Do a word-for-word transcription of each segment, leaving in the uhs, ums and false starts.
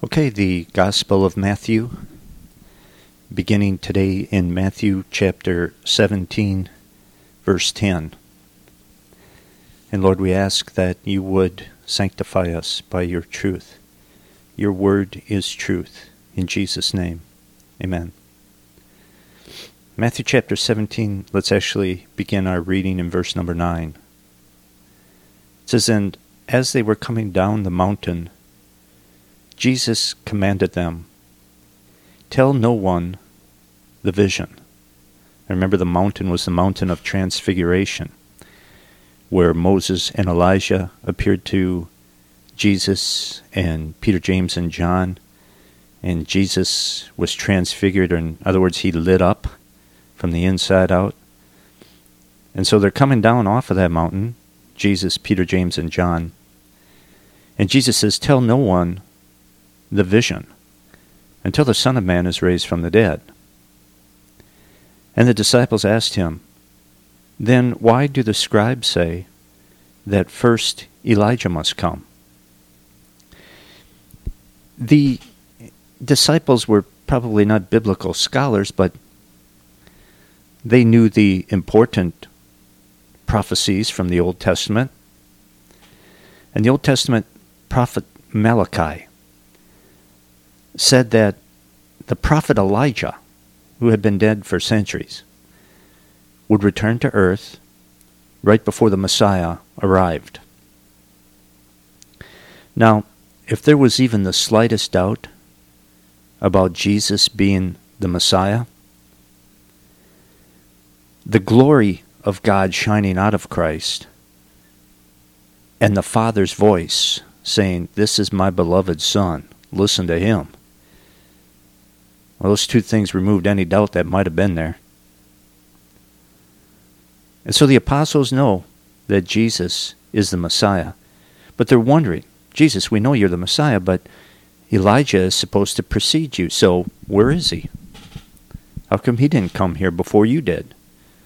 Okay, the Gospel of Matthew, beginning today in Matthew chapter seventeen, verse ten. And Lord, we ask that you would sanctify us by your truth. Your word is truth. In Jesus' name, amen. Matthew chapter seventeen, let's actually begin our reading in verse number nine. It says, "And as they were coming down the mountain, Jesus commanded them, 'Tell no one the vision.'" Remember, the mountain was the mountain of transfiguration, where Moses and Elijah appeared to Jesus and Peter, James, and John, and Jesus was transfigured, or in other words, he lit up from the inside out. And so they're coming down off of that mountain, Jesus, Peter, James, and John, and Jesus says, "Tell no one the vision until the Son of Man is raised from the dead." And the disciples asked him, "Then why do the scribes say that first Elijah must come?" The disciples were probably not biblical scholars, but they knew the important prophecies from the Old Testament. And the Old Testament prophet Malachi said that the prophet Elijah, who had been dead for centuries, would return to earth right before the Messiah arrived. Now, if there was even the slightest doubt about Jesus being the Messiah, the glory of God shining out of Christ and the Father's voice saying, "This is my beloved Son, listen to him." Well, those two things removed any doubt that might have been there. And so the apostles know that Jesus is the Messiah. But they're wondering, "Jesus, we know you're the Messiah, but Elijah is supposed to precede you, so where is he? How come he didn't come here before you did?"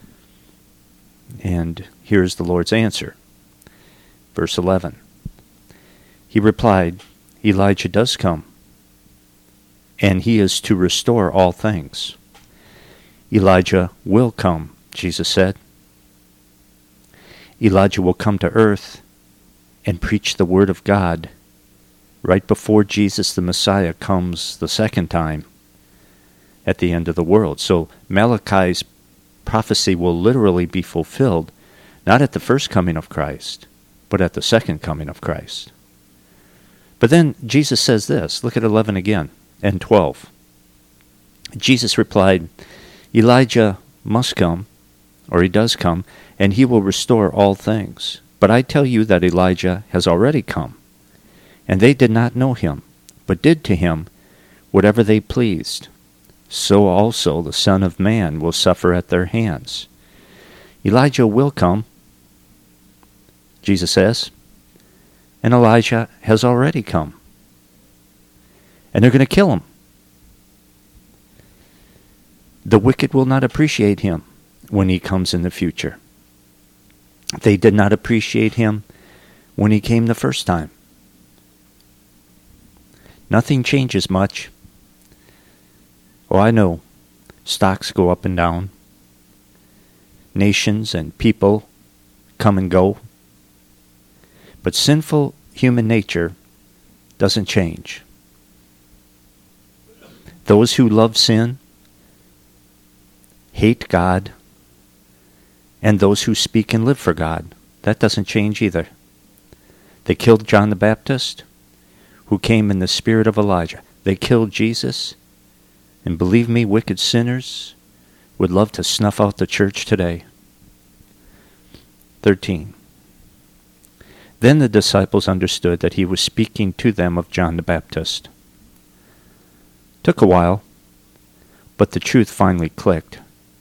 And here's the Lord's answer. Verse eleven. He replied, "Elijah does come, and he is to restore all things." Elijah will come, Jesus said. Elijah will come to earth and preach the word of God right before Jesus the Messiah comes the second time at the end of the world. So Malachi's prophecy will literally be fulfilled, not at the first coming of Christ, but at the second coming of Christ. But then Jesus says this. Look at eleven again. And twelve. Jesus replied, "Elijah must come, or he does come, and he will restore all things. But I tell you that Elijah has already come, and they did not know him, but did to him whatever they pleased. So also the Son of Man will suffer at their hands." Elijah will come, Jesus says, and Elijah has already come. And they're going to kill him. The wicked will not appreciate him when he comes in the future. They did not appreciate him when he came the first time. Nothing changes much. Oh, I know. Stocks go up and down. Nations and people come and go. But sinful human nature doesn't change. Those who love sin hate God, and those who speak and live for God, that doesn't change either. They killed John the Baptist, who came in the spirit of Elijah. They killed Jesus, and believe me, wicked sinners would love to snuff out the church today. thirteen. Then the disciples understood that he was speaking to them of John the Baptist. Took a while, but the truth finally clicked.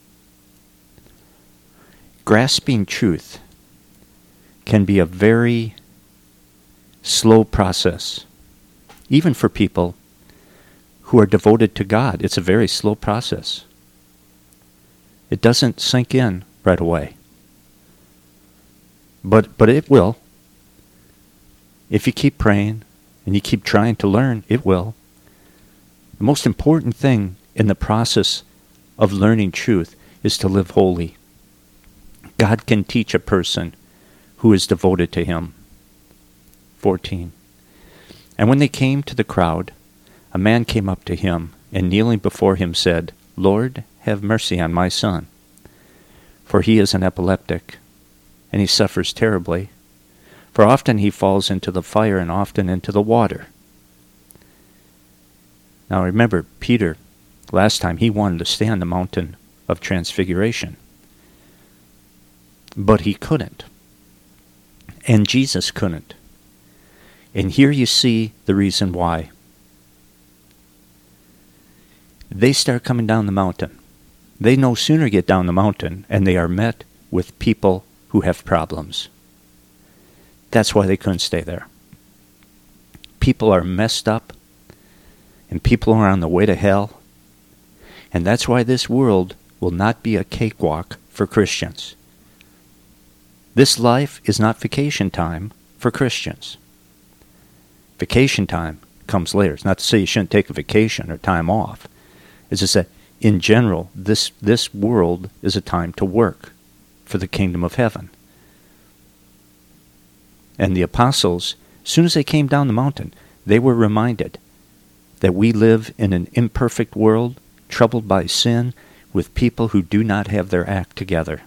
Grasping truth can be a very slow process, even for people who are devoted to God. It's a very slow process. It doesn't sink in right away. But but it will. If you keep praying and you keep trying to learn, it will. The most important thing in the process of learning truth is to live holy. God can teach a person who is devoted to him. fourteen. And when they came to the crowd, a man came up to him, and kneeling before him said, Lord, have mercy on my son, for he is an epileptic, and he suffers terribly. For often he falls into the fire and often into the water. Now remember, Peter, last time, he wanted to stay on the mountain of transfiguration. But he couldn't. And Jesus couldn't. And here you see the reason why. They start coming down the mountain. They no sooner get down the mountain and they are met with people who have problems. That's why they couldn't stay there. People are messed up, and people are on the way to hell, and that's why this world will not be a cakewalk for Christians. This life is not vacation time for Christians. Vacation time comes later. It's not to say you shouldn't take a vacation or time off. It's just that, in general, this, this world is a time to work for the kingdom of heaven. And the apostles, as soon as they came down the mountain, they were reminded that we live in an imperfect world, troubled by sin, with people who do not have their act together.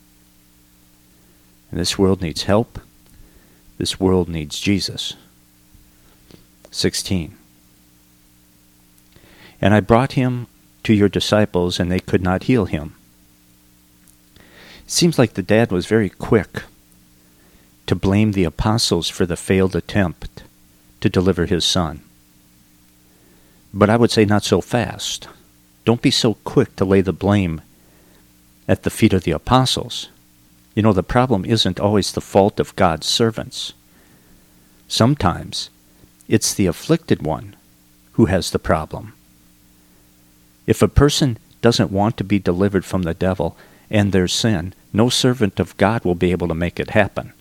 And this world needs help. This world needs Jesus. sixteen. And I brought him to your disciples, and they could not heal him. It seems like the dad was very quick to blame the apostles for the failed attempt to deliver his son. But I would say not so fast. Don't be so quick to lay the blame at the feet of the apostles. You know, the problem isn't always the fault of God's servants. Sometimes it's the afflicted one who has the problem. If a person doesn't want to be delivered from the devil and their sin, no servant of God will be able to make it happen.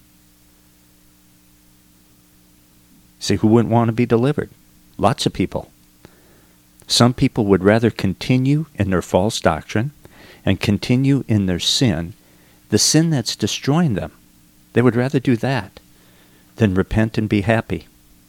See, who wouldn't want to be delivered? Lots of people. Some people would rather continue in their false doctrine and continue in their sin, the sin that's destroying them. They would rather do that than repent and be happy.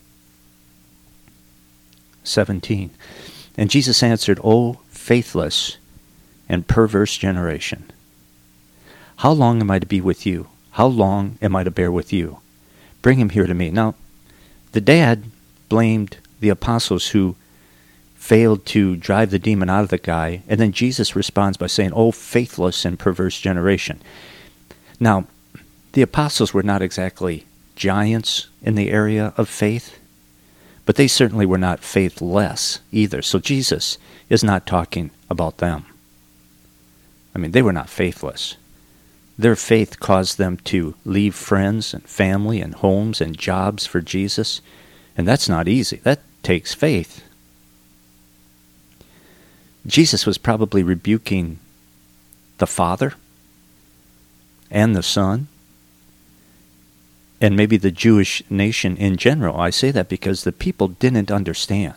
seventeen. And Jesus answered, O faithless and perverse generation, how long am I to be with you? How long am I to bear with you? Bring him here to me. Now, the dad blamed the apostles who failed to drive the demon out of the guy, and then Jesus responds by saying, "Oh, faithless and perverse generation." Now, the apostles were not exactly giants in the area of faith, but they certainly were not faithless either. So Jesus is not talking about them. I mean, they were not faithless. Their faith caused them to leave friends and family and homes and jobs for Jesus, and that's not easy. That takes faith. Jesus was probably rebuking the Father and the Son and maybe the Jewish nation in general. I say that because the people didn't understand.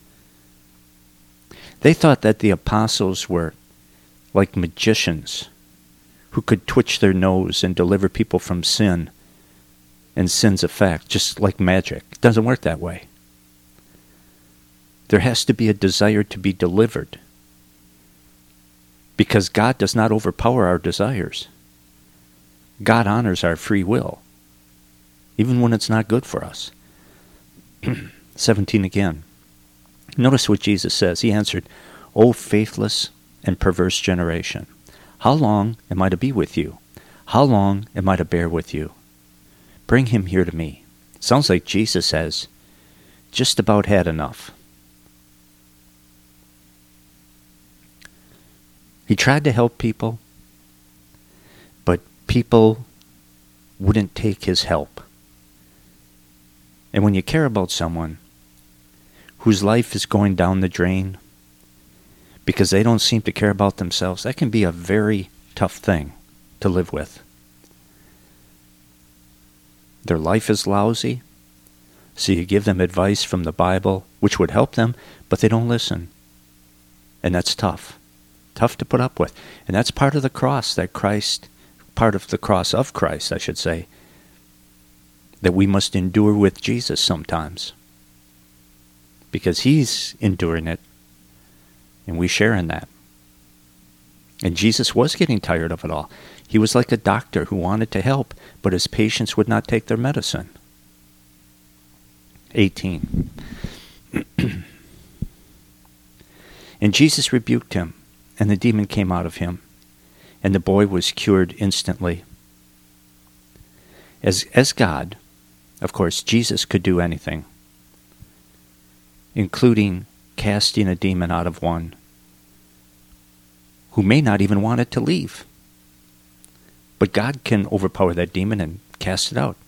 They thought that the apostles were like magicians who could twitch their nose and deliver people from sin and sin's effect, just like magic. It doesn't work that way. There has to be a desire to be delivered, because God does not overpower our desires. God honors our free will, even when it's not good for us. seventeen again. Notice what Jesus says. He answered, "O faithless and perverse generation, how long am I to be with you? How long am I to bear with you? Bring him here to me." Sounds like Jesus has just about had enough. He tried to help people, but people wouldn't take his help. And when you care about someone whose life is going down the drain because they don't seem to care about themselves, that can be a very tough thing to live with. Their life is lousy, so you give them advice from the Bible, which would help them, but they don't listen. And that's tough. Tough to put up with. And that's part of the cross that Christ, part of the cross of Christ, I should say, that we must endure with Jesus sometimes. Because he's enduring it, and we share in that. And Jesus was getting tired of it all. He was like a doctor who wanted to help, but his patients would not take their medicine. eighteen. And Jesus rebuked him, and the demon came out of him, and the boy was cured instantly. As, as God, of course, Jesus could do anything, including casting a demon out of one who may not even want it to leave. But God can overpower that demon and cast it out.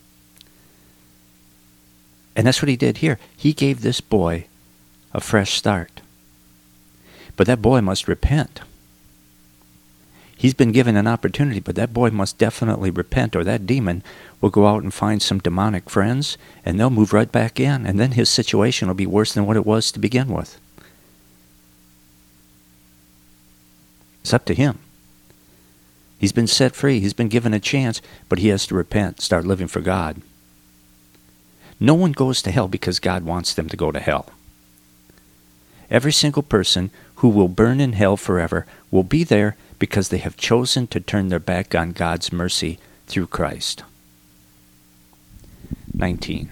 And that's what he did here. He gave this boy a fresh start. But that boy must repent. He's been given an opportunity, but that boy must definitely repent, or that demon will go out and find some demonic friends, and they'll move right back in, and then his situation will be worse than what it was to begin with. It's up to him. He's been set free. He's been given a chance, but he has to repent, start living for God. No one goes to hell because God wants them to go to hell. Every single person who will burn in hell forever will be there because they have chosen to turn their back on God's mercy through Christ. nineteen.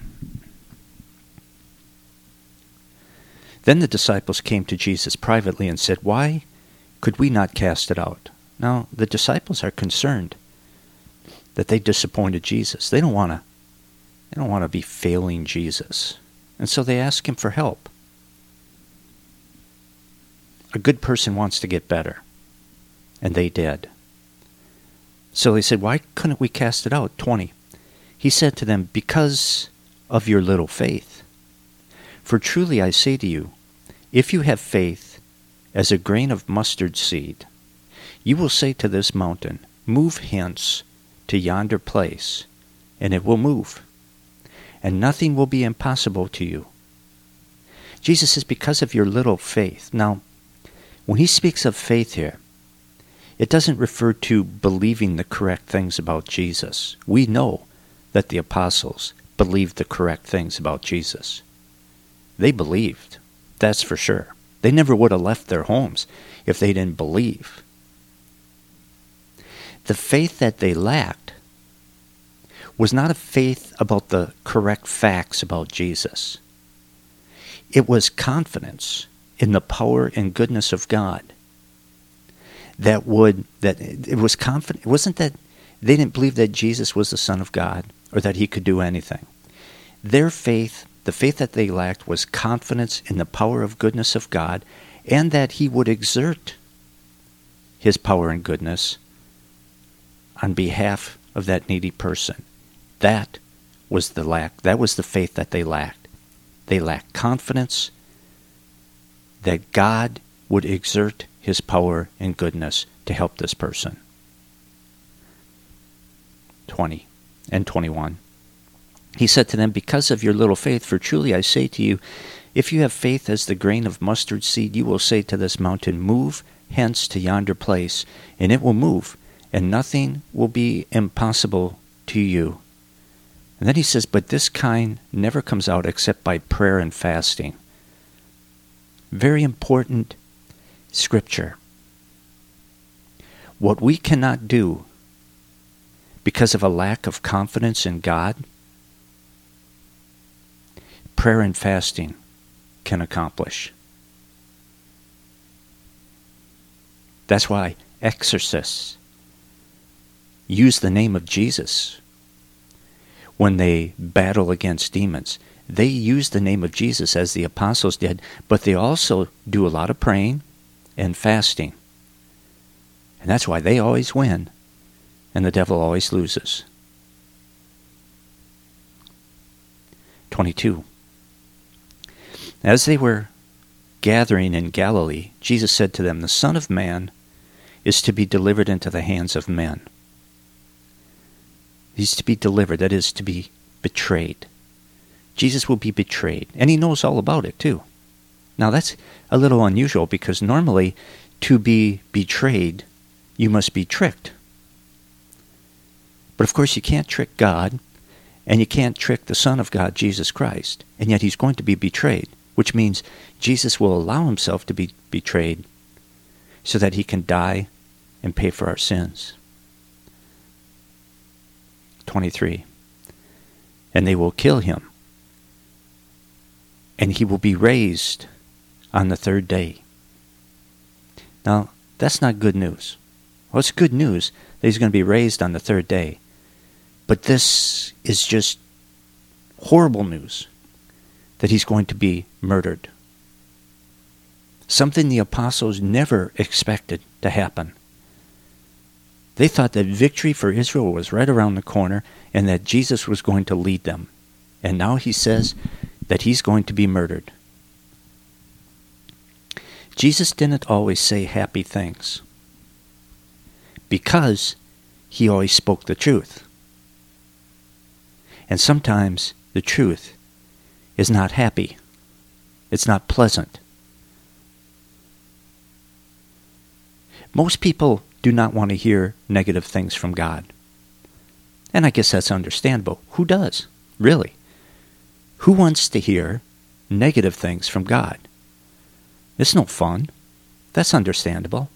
Then the disciples came to Jesus privately and said, "Why could we not cast it out?" Now, the disciples are concerned that they disappointed Jesus. They don't want to they don't want to be failing Jesus. And so they ask him for help. A good person wants to get better. And they did. So they said, "Why couldn't we cast it out?" twenty. He said to them, "Because of your little faith. For truly I say to you, if you have faith as a grain of mustard seed, you will say to this mountain, 'Move hence to yonder place,' and it will move. And nothing will be impossible to you." Jesus says, because of your little faith. Now, when he speaks of faith here, it doesn't refer to believing the correct things about Jesus. We know that the apostles believed the correct things about Jesus. They believed, that's for sure. They never would have left their homes if they didn't believe. The faith that they lacked was not a faith about the correct facts about Jesus. It was confidence in the power and goodness of God. That would, that it was confident. It wasn't that they didn't believe that Jesus was the Son of God or that he could do anything. Their faith, the faith that they lacked, was confidence in the power of goodness of God and that he would exert his power and goodness on behalf of that needy person. That was the lack. That was the faith that they lacked. They lacked confidence that God would exert his power and goodness to help this person. twenty and twenty-one. He said to them, "Because of your little faith, for truly I say to you, if you have faith as the grain of mustard seed, you will say to this mountain, 'Move hence to yonder place,' and it will move, and nothing will be impossible to you." And then he says, "But this kind never comes out except by prayer and fasting." Very important scripture. What we cannot do because of a lack of confidence in God, prayer and fasting can accomplish. That's why exorcists use the name of Jesus when they battle against demons. They use the name of Jesus as the apostles did, but they also do a lot of praying and fasting. And that's why they always win, and the devil always loses. twenty-two. As they were gathering in Galilee, Jesus said to them, "The Son of Man is to be delivered into the hands of men." He's to be delivered, that is, to be betrayed. Jesus will be betrayed, and he knows all about it too. Now that's a little unusual because normally to be betrayed, you must be tricked. But of course you can't trick God, and you can't trick the Son of God, Jesus Christ, and yet he's going to be betrayed, which means Jesus will allow himself to be betrayed so that he can die and pay for our sins. twenty-three. And they will kill him, and he will be raised on the third day. Now, that's not good news. Well, it's good news that he's going to be raised on the third day. But this is just horrible news that he's going to be murdered. Something the apostles never expected to happen. They thought that victory for Israel was right around the corner and that Jesus was going to lead them. And now he says that he's going to be murdered. Jesus didn't always say happy things because he always spoke the truth. And sometimes the truth is not happy. It's not pleasant. Most people do not want to hear negative things from God. And I guess that's understandable. Who does? Really? Who wants to hear negative things from God? It's no fun. That's understandable.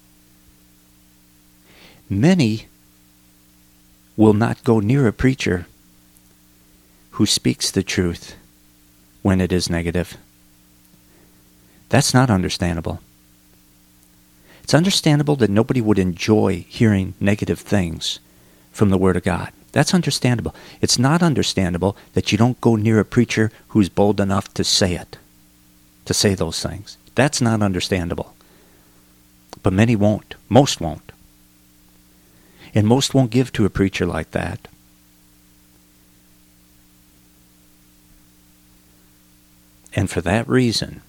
Many will not go near a preacher who speaks the truth when it is negative. That's not understandable. It's understandable that nobody would enjoy hearing negative things from the Word of God. That's understandable. It's not understandable that you don't go near a preacher who's bold enough to say it, to say those things. That's not understandable. But many won't. Most won't. And most won't give to a preacher like that. And for that reason,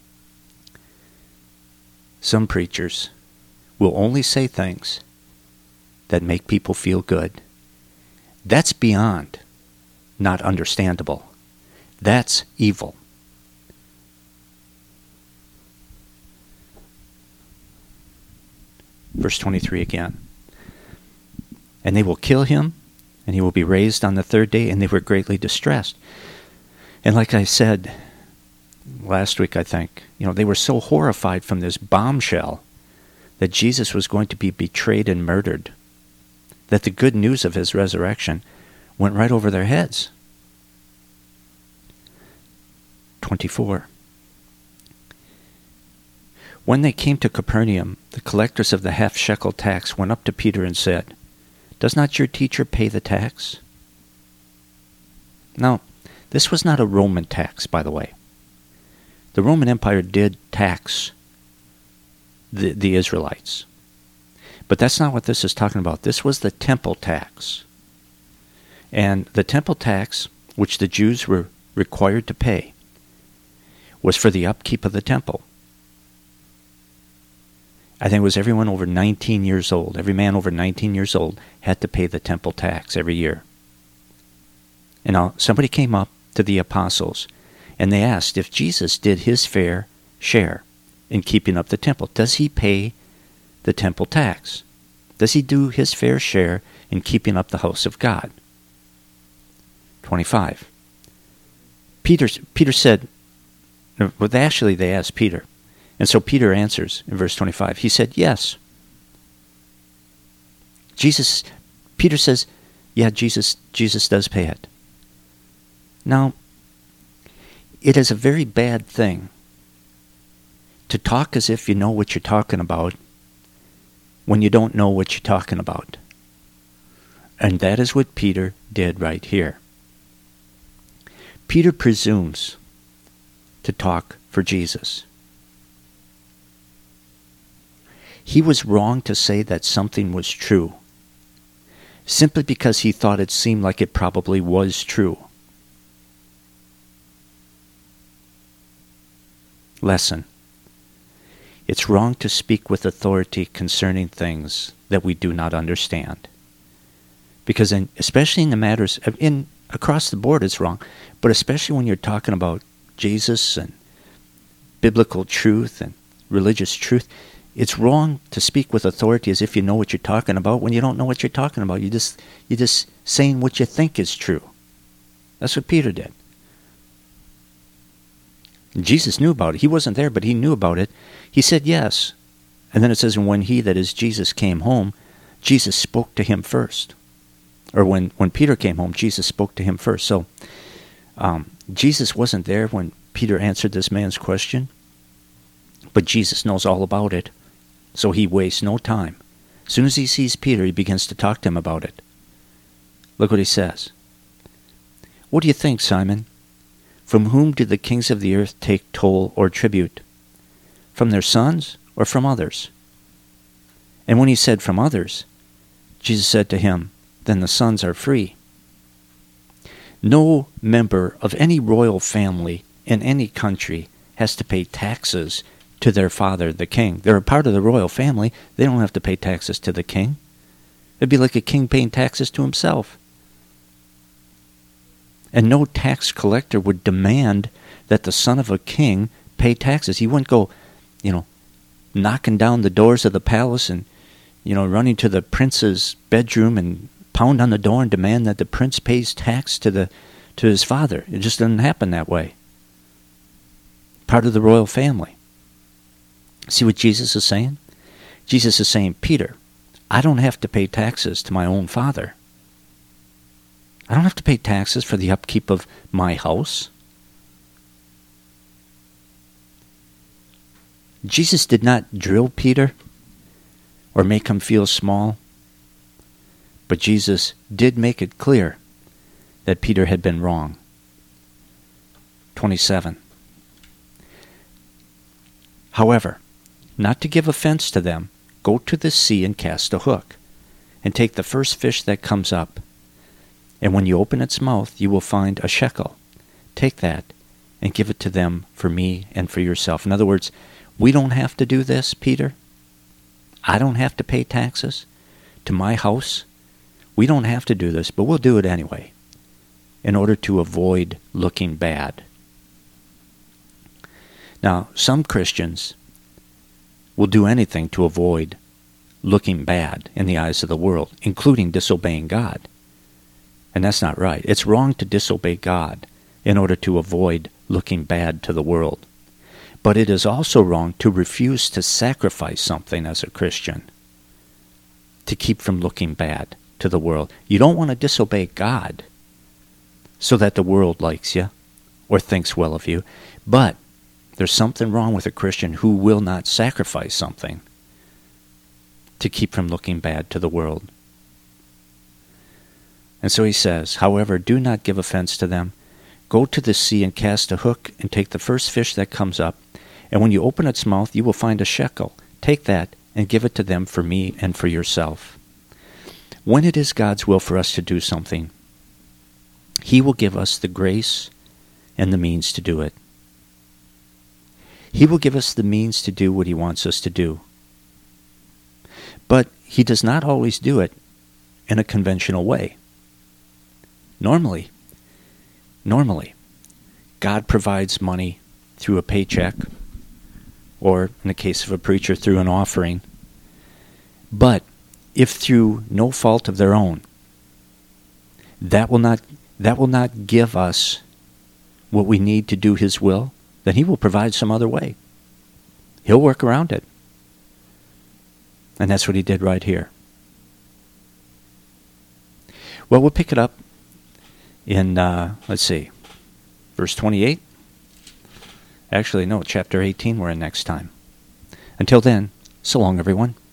some preachers will only say things that make people feel good. That's beyond not understandable. That's evil. Verse twenty-three again. And they will kill him, and he will be raised on the third day, and they were greatly distressed. And like I said last week, I think, you know, they were so horrified from this bombshell that Jesus was going to be betrayed and murdered, that the good news of his resurrection went right over their heads. twenty-four. When they came to Capernaum, the collectors of the half-shekel tax went up to Peter and said, "Does not your teacher pay the tax?" Now, this was not a Roman tax, by the way. The Roman Empire did tax the, the Israelites. But that's not what this is talking about. This was the temple tax. And the temple tax, which the Jews were required to pay, was for the upkeep of the temple. I think it was everyone over nineteen years old. Every man over nineteen years old had to pay the temple tax every year. And now somebody came up to the apostles and they asked if Jesus did his fair share in keeping up the temple. Does he pay the temple tax? Does he do his fair share in keeping up the house of God? twenty-five. Peter, Peter said, well, actually they asked Peter. And so Peter answers in verse twenty-five. He said, yes. Jesus, Peter says, yeah, Jesus, Jesus does pay it. Now, it is a very bad thing to talk as if you know what you're talking about when you don't know what you're talking about. And that is what Peter did right here. Peter presumes to talk for Jesus. He was wrong to say that something was true, simply because he thought it seemed like it probably was true. Lesson. It's wrong to speak with authority concerning things that we do not understand. Because in, especially in the matters, in across the board it's wrong, but especially when you're talking about Jesus and biblical truth and religious truth, it's wrong to speak with authority as if you know what you're talking about when you don't know what you're talking about. You just you're just saying what you think is true. That's what Peter did. Jesus knew about it. He wasn't there, but he knew about it. He said yes. And then it says, and when he, that is Jesus, came home, Jesus spoke to him first. Or when, when Peter came home, Jesus spoke to him first. So um, Jesus wasn't there when Peter answered this man's question, but Jesus knows all about it. So he wastes no time. As soon as he sees Peter, he begins to talk to him about it. Look what he says. What do you think, Simon? From whom do the kings of the earth take toll or tribute? From their sons or from others? And when he said from others, Jesus said to him, then the sons are free. No member of any royal family in any country has to pay taxes to their father, the king. They're a part of the royal family. They don't have to pay taxes to the king. It'd be like a king paying taxes to himself. And no tax collector would demand that the son of a king pay taxes. He wouldn't go, you know, knocking down the doors of the palace and, you know, running to the prince's bedroom and pound on the door and demand that the prince pays tax to the to his father. It just doesn't happen that way. Part of the royal family. See what Jesus is saying? Jesus is saying, Peter, I don't have to pay taxes to my own father. I don't have to pay taxes for the upkeep of my house. Jesus did not drill Peter or make him feel small, but Jesus did make it clear that Peter had been wrong. twenty-seven. However, not to give offense to them, go to the sea and cast a hook, and take the first fish that comes up. And when you open its mouth, you will find a shekel. Take that and give it to them for me and for yourself. In other words, we don't have to do this, Peter. I don't have to pay taxes to my house. We don't have to do this, but we'll do it anyway in order to avoid looking bad. Now, some Christians will do anything to avoid looking bad in the eyes of the world, including disobeying God. And that's not right. It's wrong to disobey God in order to avoid looking bad to the world. But it is also wrong to refuse to sacrifice something as a Christian to keep from looking bad to the world. You don't want to disobey God so that the world likes you or thinks well of you. But there's something wrong with a Christian who will not sacrifice something to keep from looking bad to the world. And so he says, however, do not give offense to them. Go to the sea and cast a hook and take the first fish that comes up. And when you open its mouth, you will find a shekel. Take that and give it to them for me and for yourself. When it is God's will for us to do something, He will give us the grace and the means to do it. He will give us the means to do what He wants us to do. But He does not always do it in a conventional way. Normally, normally, God provides money through a paycheck, or in the case of a preacher, through an offering. But if through no fault of their own, that will not that will not give us what we need to do His will, then He will provide some other way. He'll work around it. And that's what He did right here. Well, we'll pick it up in, uh, let's see, verse twenty-eight. Actually, no, chapter eighteen we're in next time. Until then, so long, everyone.